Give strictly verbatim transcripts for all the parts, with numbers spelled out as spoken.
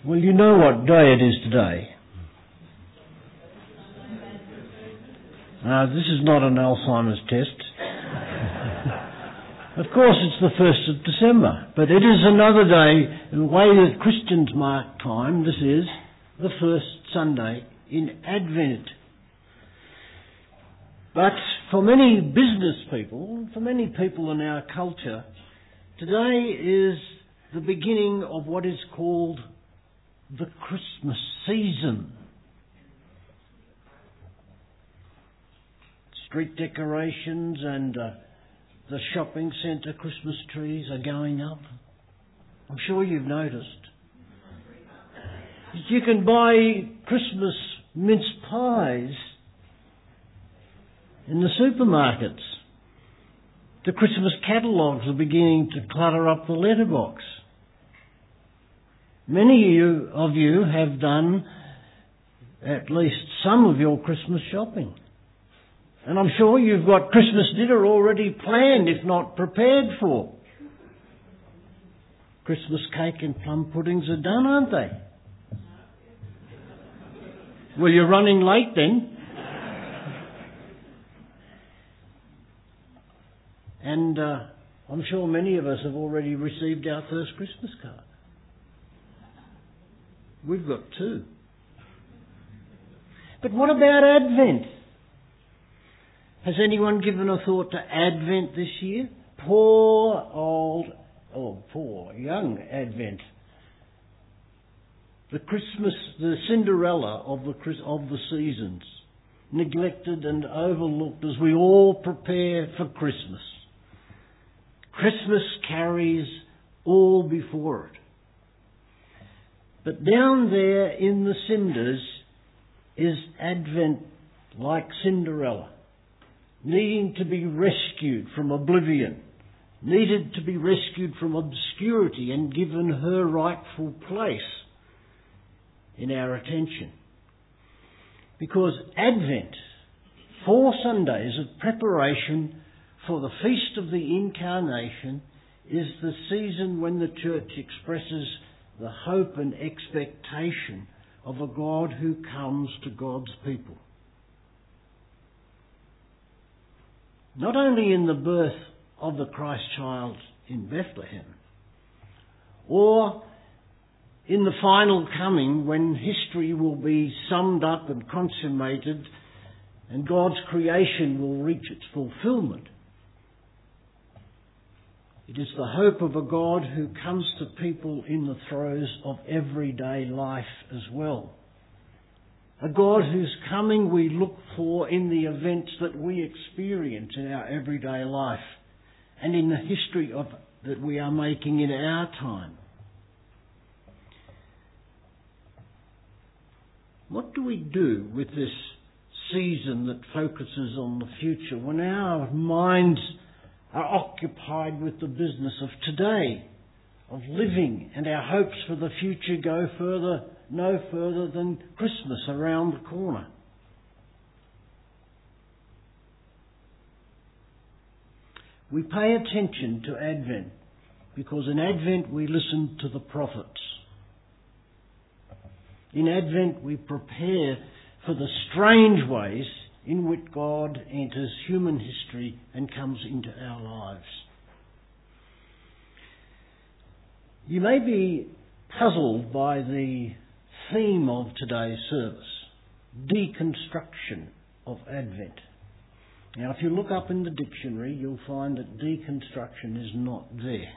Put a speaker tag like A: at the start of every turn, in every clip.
A: Well, you know what day it is today. Uh, this is not an Alzheimer's test. Of course, it's the first of December, but it is another day. The way that Christians mark time, this is the first Sunday in Advent. But for many business people, for many people in our culture, today is the beginning of what is called the Christmas season. Street decorations and uh, the shopping centre Christmas trees are going up. I'm sure you've noticed. You can buy Christmas mince pies in the supermarkets. The Christmas catalogues are beginning to clutter up the letterbox. Many of you, of you have done at least some of your Christmas shopping. And I'm sure you've got Christmas dinner already planned, if not prepared for. Christmas cake and plum puddings are done, aren't they? Well, you're running late then. And uh, I'm sure many of us have already received our first Christmas card. We've got two. But what about Advent? Has anyone given a thought to Advent this year? Poor old, oh, poor young Advent. The Christmas, the Cinderella of the of the seasons, neglected and overlooked as we all prepare for Christmas. Christmas carries all before it. But down there in the cinders is Advent like Cinderella, needing to be rescued from oblivion, needed to be rescued from obscurity and given her rightful place in our attention. Because Advent, four Sundays of preparation for the Feast of the Incarnation, is the season when the Church expresses the hope and expectation of a God who comes to God's people. Not only in the birth of the Christ child in Bethlehem, or in the final coming when history will be summed up and consummated and God's creation will reach its fulfillment. It is the hope of a God who comes to people in the throes of everyday life as well. A God whose coming we look for in the events that we experience in our everyday life and in the history of that we are making in our time. What do we do with this season that focuses on the future when our minds are occupied with the business of today, of living, and our hopes for the future go further, no further than Christmas around the corner? We pay attention to Advent because in Advent we listen to the prophets. In Advent we prepare for the strange ways in which God enters human history and comes into our lives. You may be puzzled by the theme of today's service, deconstruction of Advent. Now, if you look up in the dictionary, you'll find that deconstruction is not there.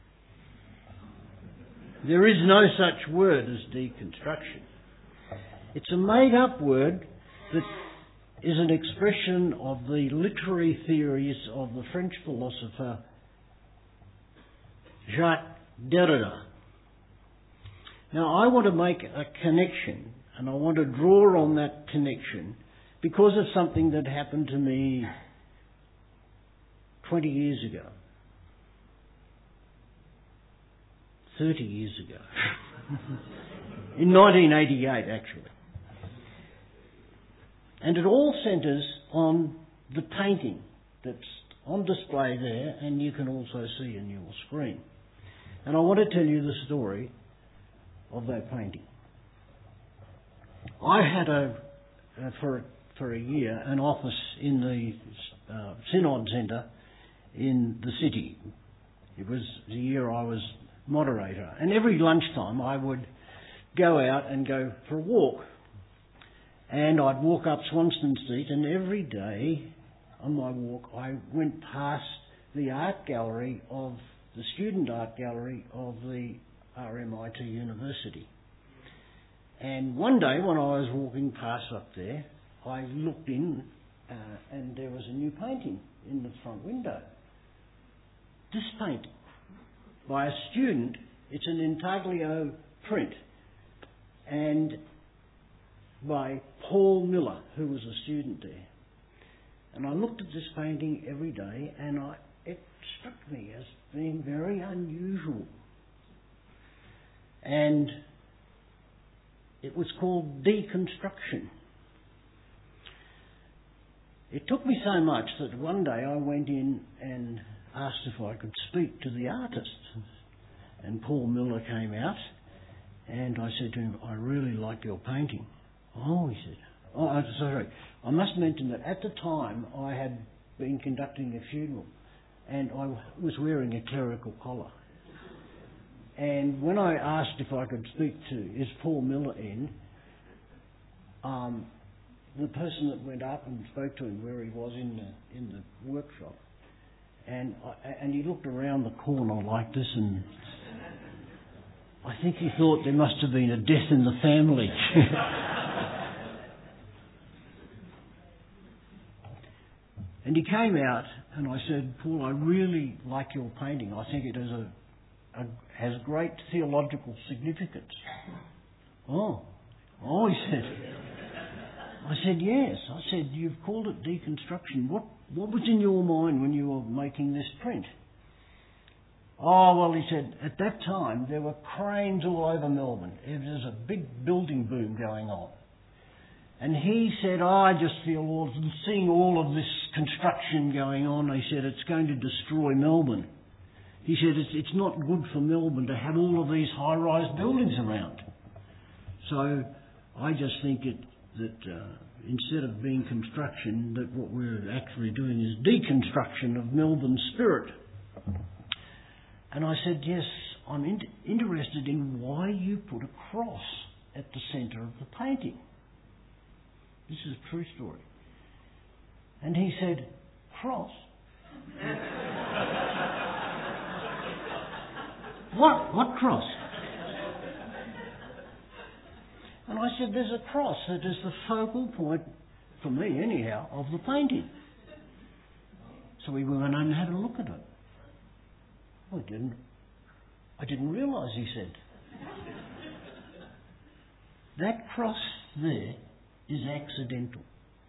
A: There is no such word as deconstruction. It's a made-up word that is an expression of the literary theories of the French philosopher Jacques Derrida. Now, I want to make a connection, and I want to draw on that connection because of something that happened to me twenty years ago. thirty years ago. In nineteen eighty-eight, actually. And it all centres on the painting that's on display there, and you can also see in your screen. And I want to tell you the story of that painting. I had a, uh, for, for a year, an office in the uh, Synod Centre in the city. It was the year I was moderator. And every lunchtime I would go out and go for a walk. And I'd walk up Swanston Street, and every day on my walk I went past the art gallery of, the student art gallery of the R M I T University. And one day when I was walking past up there, I looked in uh, and there was a new painting in the front window. This painting by a student, it's an intaglio print, and by Paul Miller, who was a student there. And I looked at this painting every day, and I, it struck me as being very unusual. And it was called Deconstruction. It took me so much that one day I went in and asked if I could speak to the artist. And Paul Miller came out, and I said to him, I really like your painting. Oh, he said. Oh, I'm sorry. I must mention that at the time I had been conducting a funeral, and I was wearing a clerical collar. And when I asked if I could speak to, is Paul Miller in, um, the person that went up and spoke to him where he was in the in the workshop, and I, and he looked around the corner like this, and I think he thought there must have been a death in the family. And he came out, and I said, Paul, I really like your painting. I think it has a, a has great theological significance. Oh, oh, he said. I said, yes. I said, you've called it deconstruction. What what was in your mind when you were making this print? Oh, well, he said, at that time there were cranes all over Melbourne. There was a big building boom going on. And he said, oh, I just feel all, seeing all of this construction going on, he said, it's going to destroy Melbourne. He said, it's, it's not good for Melbourne to have all of these high-rise buildings around. So I just think it, that uh, instead of being construction, that what we're actually doing is deconstruction of Melbourne's spirit. And I said, yes, I'm in- interested in why you put a cross at the centre of the painting. This is a true story. And he said, cross? What? What cross? And I said, there's a cross that is the focal point, for me anyhow, of the painting. So we went and had a look at it. I didn't, I didn't realise, he said. That cross there is accidental.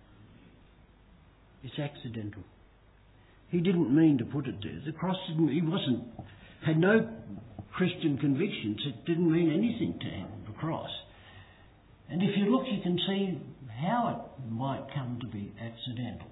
A: It's accidental. He didn't mean to put it there. The cross didn't, he wasn't, had no Christian convictions. It didn't mean anything to him, the cross. And if you look, you can see how it might come to be accidental.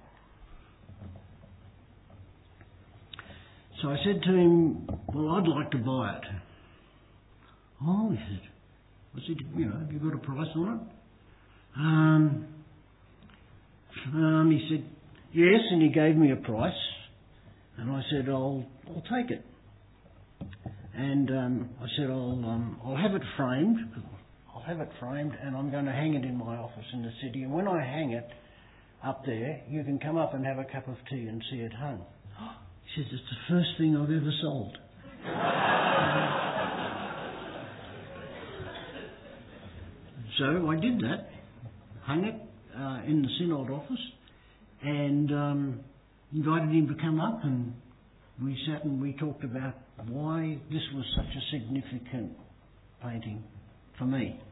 A: So I said to him, well, I'd like to buy it. Oh, he said, I said, you know, have you got a price on it? Um, um, he said, yes, and he gave me a price. And I said, I'll, I'll take it. And um, I said, I'll, um, I'll have it framed. I'll have it framed, and I'm going to hang it in my office in the city. And when I hang it up there, you can come up and have a cup of tea and see it hung. He says, it's the first thing I've ever sold. So I did that, hung it uh, in the Synod office, and um, invited him to come up, and we sat and we talked about why this was such a significant painting for me.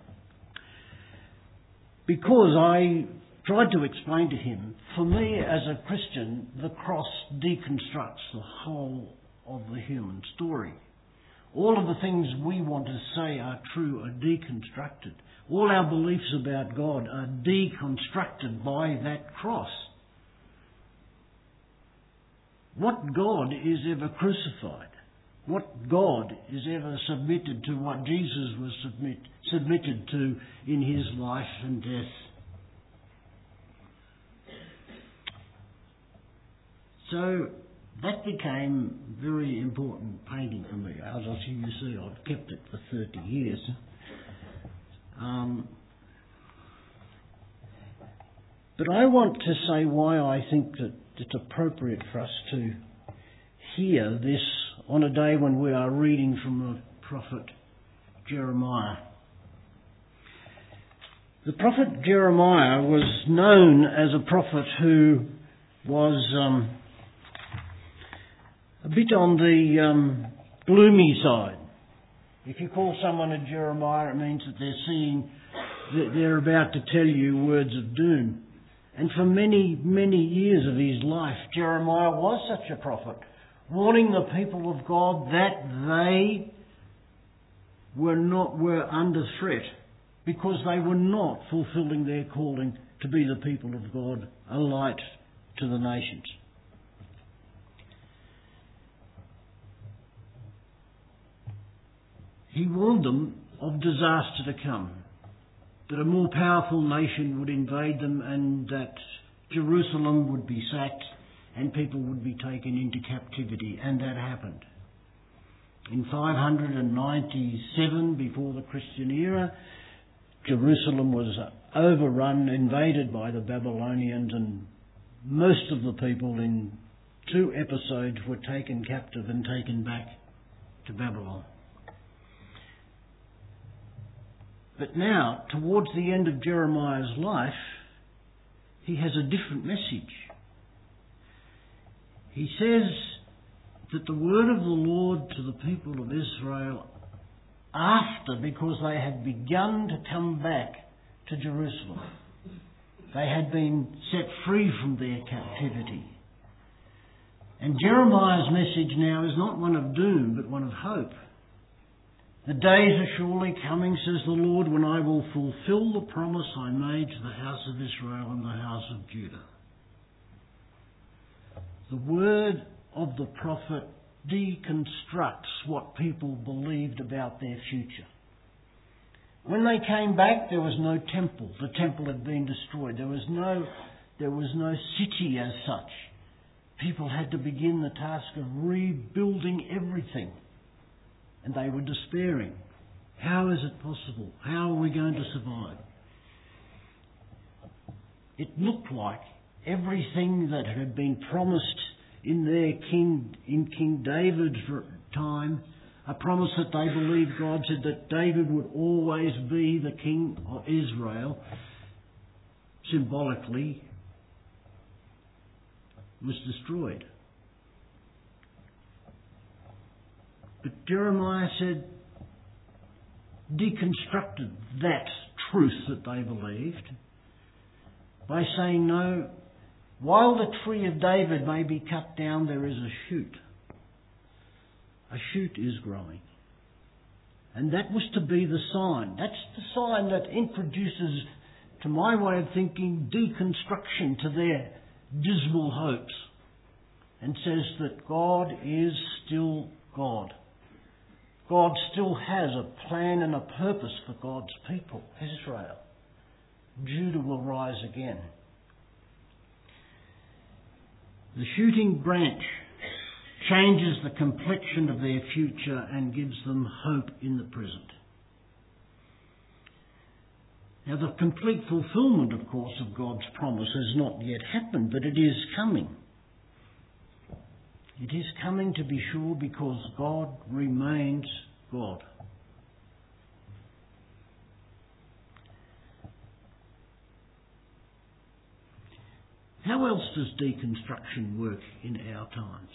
A: Because I tried to explain to him, for me as a Christian, the cross deconstructs the whole of the human story. All of the things we want to say are true are deconstructed. All our beliefs about God are deconstructed by that cross. What God is ever crucified? what God is ever submitted to, what Jesus was submit, submitted to in his life and death. So that became very important painting for me. As you see, I've kept it for thirty years. Um, but I want to say why I think that it's appropriate for us to hear this on a day when we are reading from the prophet Jeremiah. The prophet Jeremiah was known as a prophet who was um, a bit on the um, gloomy side. If you call someone a Jeremiah, it means that they're seeing, that they're about to tell you words of doom. And for many, many years of his life, Jeremiah was such a prophet, warning the people of God that they were not were under threat because they were not fulfilling their calling to be the people of God, a light to the nations. He warned them of disaster to come, that a more powerful nation would invade them and that Jerusalem would be sacked and people would be taken into captivity, and that happened. In five ninety-seven, before the Christian era, Jerusalem was overrun, invaded by the Babylonians, and most of the people in two episodes were taken captive and taken back to Babylon. But now, towards the end of Jeremiah's life, he has a different message. He says that the word of the Lord to the people of Israel after, because they had begun to come back to Jerusalem. They had been set free from their captivity. And Jeremiah's message now is not one of doom, but one of hope. The days are surely coming, says the Lord, when I will fulfill the promise I made to the house of Israel and the house of Judah. The word of the prophet deconstructs what people believed about their future. When they came back, there was no temple. The temple had been destroyed. There was no, there was no city as such. People had to begin the task of rebuilding everything. And they were despairing. How is it possible? How are we going to survive? It looked like everything that had been promised in their king, in King David's time, a promise that they believed God said that David would always be the king of Israel, symbolically, was destroyed. But Jeremiah said, deconstructed that truth that they believed by saying, no, while the tree of David may be cut down, there is a shoot. A shoot is growing. And that was to be the sign. That's the sign that introduces, to my way of thinking, deconstruction to their dismal hopes and says that God is still God. God still has a plan and a purpose for God's people, Israel. Judah will rise again. The shooting branch changes the complexion of their future and gives them hope in the present. Now, the complete fulfilment, of course, of God's promise has not yet happened, but it is coming. It is coming, to be sure, because God remains God. How else does deconstruction work in our times?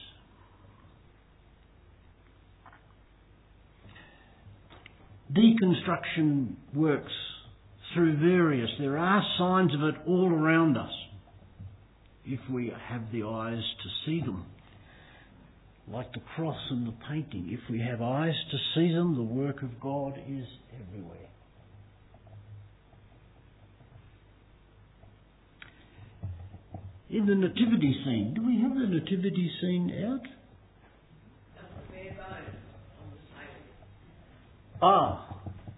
A: Deconstruction works through various, there are signs of it all around us, if we have the eyes to see them. Like the cross and the painting, if we have eyes to see them, the work of God is everywhere. In the nativity scene, do we have the nativity scene out? Ah,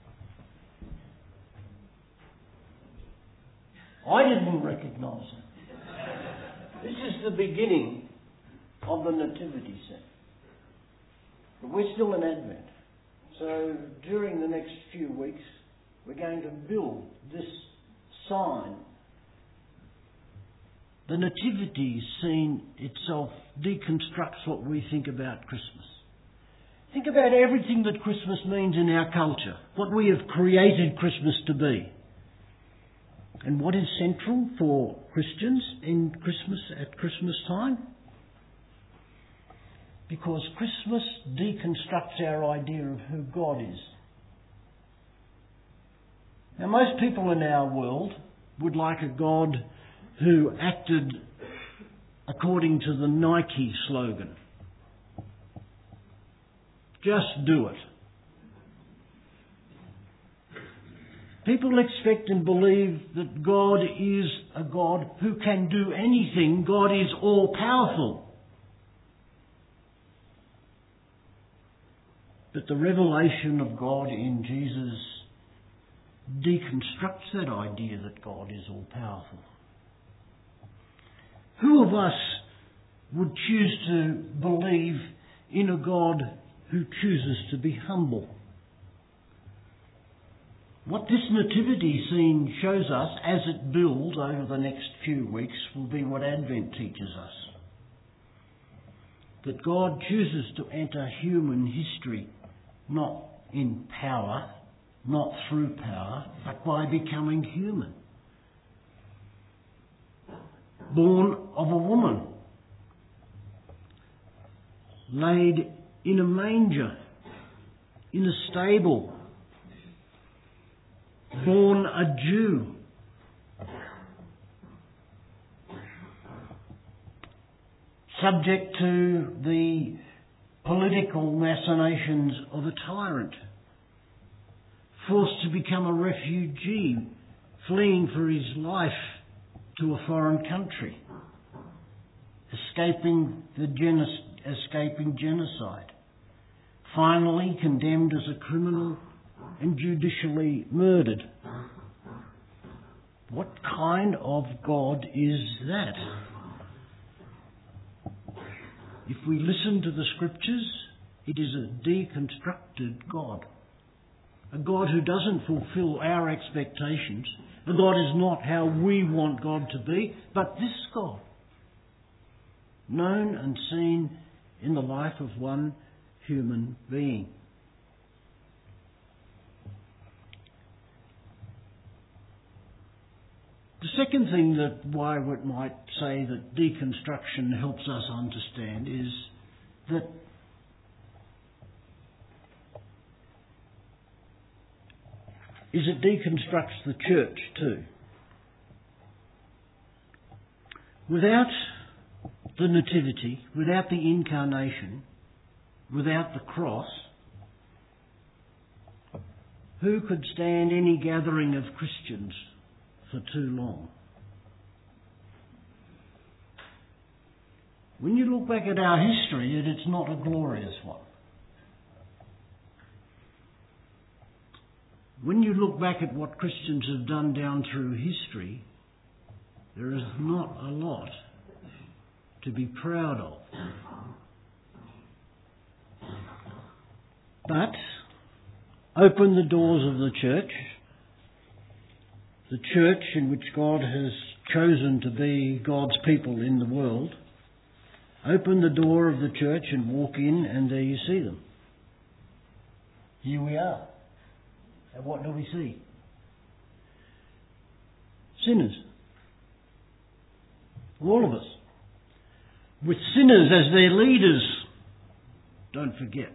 A: I didn't recognise it. This is the beginning of the nativity scene. But we're still in Advent. So during the next few weeks, we're going to build this sign. The nativity scene itself deconstructs what we think about Christmas. Think about everything that Christmas means in our culture, what we have created Christmas to be. And what is central for Christians in Christmas at Christmas time? Because Christmas deconstructs our idea of who God is. Now, most people in our world would like a God who acted according to the Nike slogan. Just do it. People expect and believe that God is a God who can do anything. God is all-powerful. But the revelation of God in Jesus deconstructs that idea that God is all-powerful. Who of us would choose to believe in a God who chooses to be humble? What this nativity scene shows us as it builds over the next few weeks will be what Advent teaches us. That God chooses to enter human history not in power, not through power, but by becoming human. Born of a woman, laid in a manger, in a stable, born a Jew, subject to the political machinations of a tyrant, forced to become a refugee, fleeing for his life to a foreign country, escaping the genos- escaping genocide, finally condemned as a criminal and judicially murdered. What kind of God is that? If we listen to the Scriptures, it is a deconstructed God. A God who doesn't fulfill our expectations. The God is not how we want God to be, but this God, known and seen in the life of one human being. The second thing that why we might say that deconstruction helps us understand is that is it deconstructs the church too. Without the nativity, without the incarnation, without the cross, who could stand any gathering of Christians for too long? When you look back at our history, it's not a glorious one. When you look back at what Christians have done down through history, there is not a lot to be proud of. But open the doors of the church, the church in which God has chosen to be God's people in the world. Open the door of the church and walk in, and there you see them. Here we are. And what do we see? Sinners. All of us. With sinners as their leaders. Don't forget.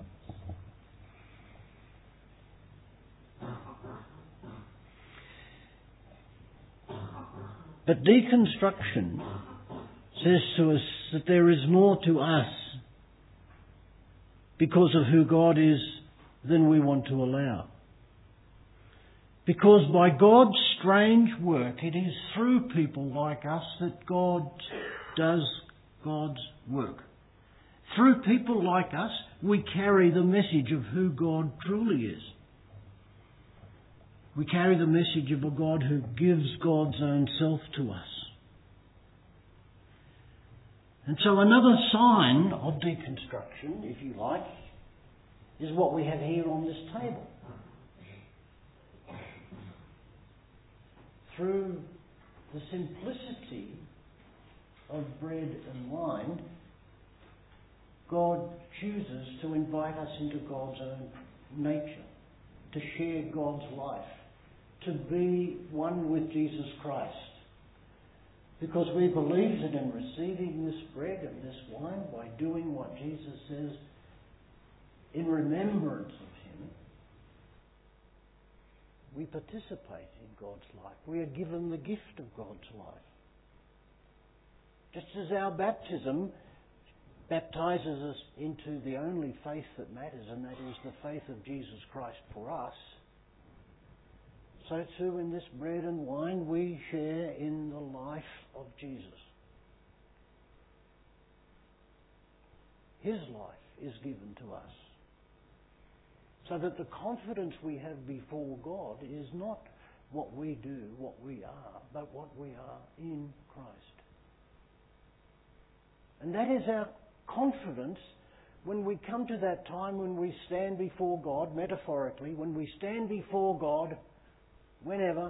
A: But deconstruction says to us that there is more to us because of who God is than we want to allow. Because by God's strange work, it is through people like us that God does God's work. through people like us, we carry the message of who God truly is. We carry the message of a God who gives God's own self to us. And so another sign of deconstruction, if you like, is what we have here on this table. Through the simplicity of bread and wine, God chooses to invite us into God's own nature, to share God's life, to be one with Jesus Christ. Because we believe that in receiving this bread and this wine, by doing what Jesus says in remembrance of Him, we participate in God's life. We are given the gift of God's life. Just as our baptism baptizes us into the only faith that matters, and that is the faith of Jesus Christ for us, so too in this bread and wine we share in the life of Jesus. His life is given to us, so that the confidence we have before God is not what we do, what we are, but what we are in Christ. And that is our confidence when we come to that time when we stand before God, metaphorically, when we stand before God, whenever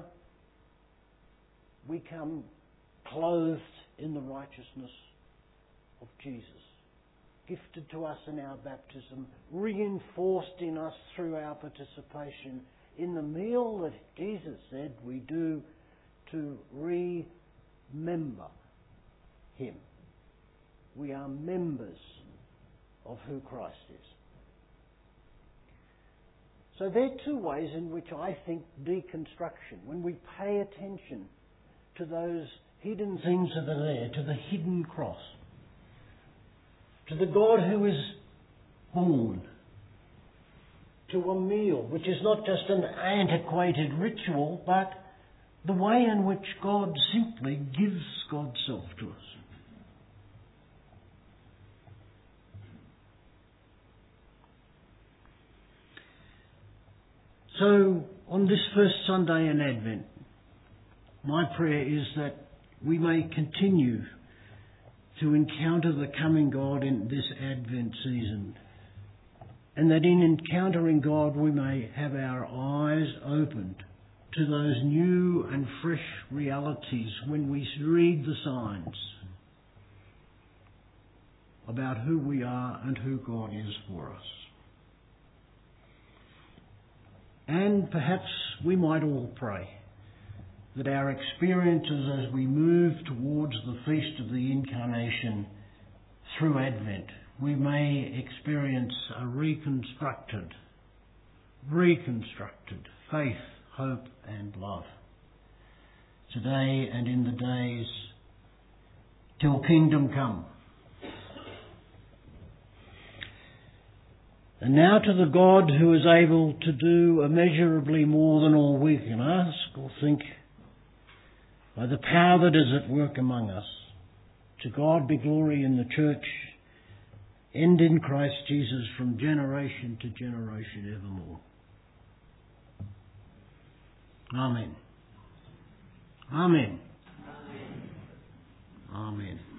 A: we come clothed in the righteousness of Jesus, gifted to us in our baptism, reinforced in us through our participation in the meal that Jesus said we do to remember Him. We are members of who Christ is. So there are two ways in which I think deconstruction, when we pay attention to those hidden things that are there, to the hidden cross, to the God who is born, to a meal, which is not just an antiquated ritual, but the way in which God simply gives God's self to us. So, on this first Sunday in Advent, my prayer is that we may continue to encounter the coming God in this Advent season, and that in encountering God we may have our eyes opened to those new and fresh realities when we read the signs about who we are and who God is for us. And perhaps we might all pray that our experiences as we move towards the Feast of the Incarnation through Advent, we may experience a reconstructed, reconstructed faith, hope and love today and in the days till kingdom come. And now to the God who is able to do immeasurably more than all we can ask or think, by the power that is at work among us, to God be glory in the church and in Christ Jesus from generation to generation evermore. Amen. Amen. Amen. Amen.